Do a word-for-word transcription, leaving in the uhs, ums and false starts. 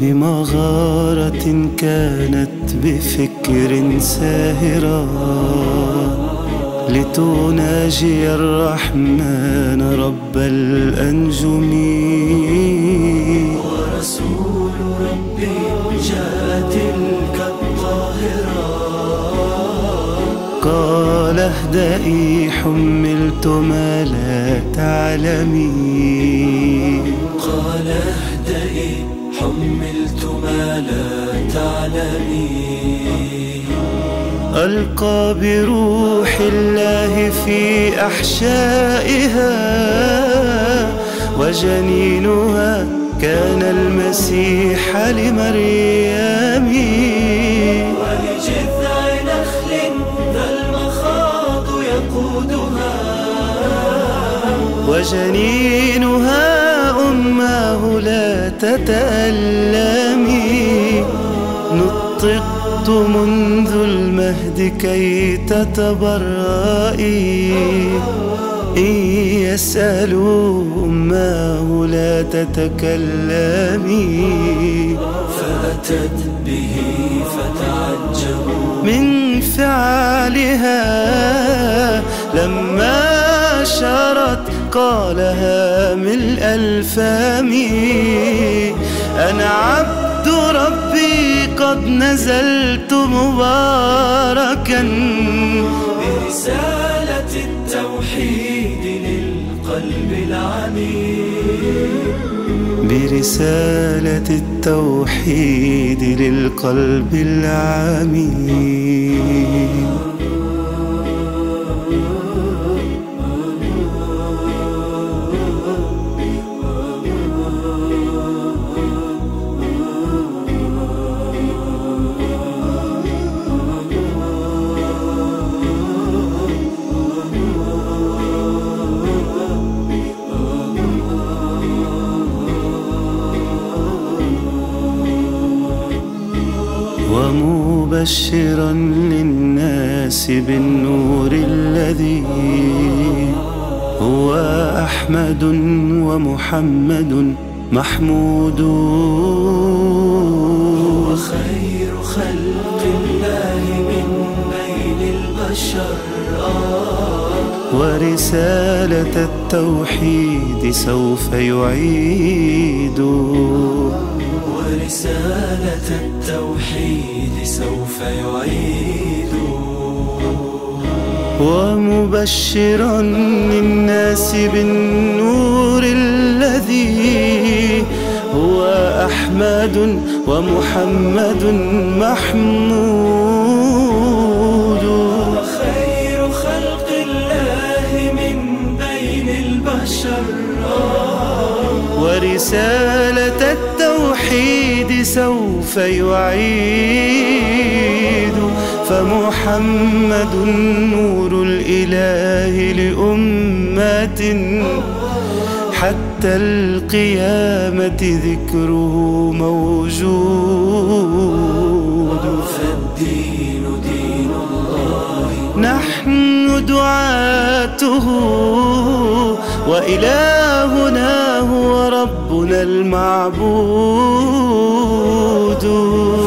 بمغارة كانت بفكر ساهرة لتناجي الرحمن رب الأنجم. ورسول ربي جاء تلك الطاهرة قال اهدئي حملت ما لا تعلمي. قال اهدئي حملت ما لا تعلمي. ألقى بروح الله في أحشائها وجنينها كان المسيح لمريم. ولجذع نخل ذا المخاض يقودها وجنينها أماه لا تتألمي. نطقت منذ المهد كي تتبرئي. إن يسألوا أماه لا تتكلمي. فأتت به فتعجبوا من فعلها لما شرت قالها ملء الفم. أنا عبد ربي قد نزلت مباركا برسالة التوحيد للقلب العميق. برسالة التوحيد للقلب العميق. ومبشرا للناس بالنور الذي هو أحمد ومحمد محمود. هو خير خلق الله من بين البشر. ورسالة التوحيد سوف يعيد. ورسالة التوحيد سوف يعيد. ومبشرا للناس بالنور الذي هو أحمد ومحمد محمود. خير خلق الله من بين البشر. ورسالة التوحيد سوف يعيد. فمحمد نور الإله لأمة حتى القيامة ذكره موجود. فالدين دين الله نحن دعاته وإلهنا هو ربنا المعبود.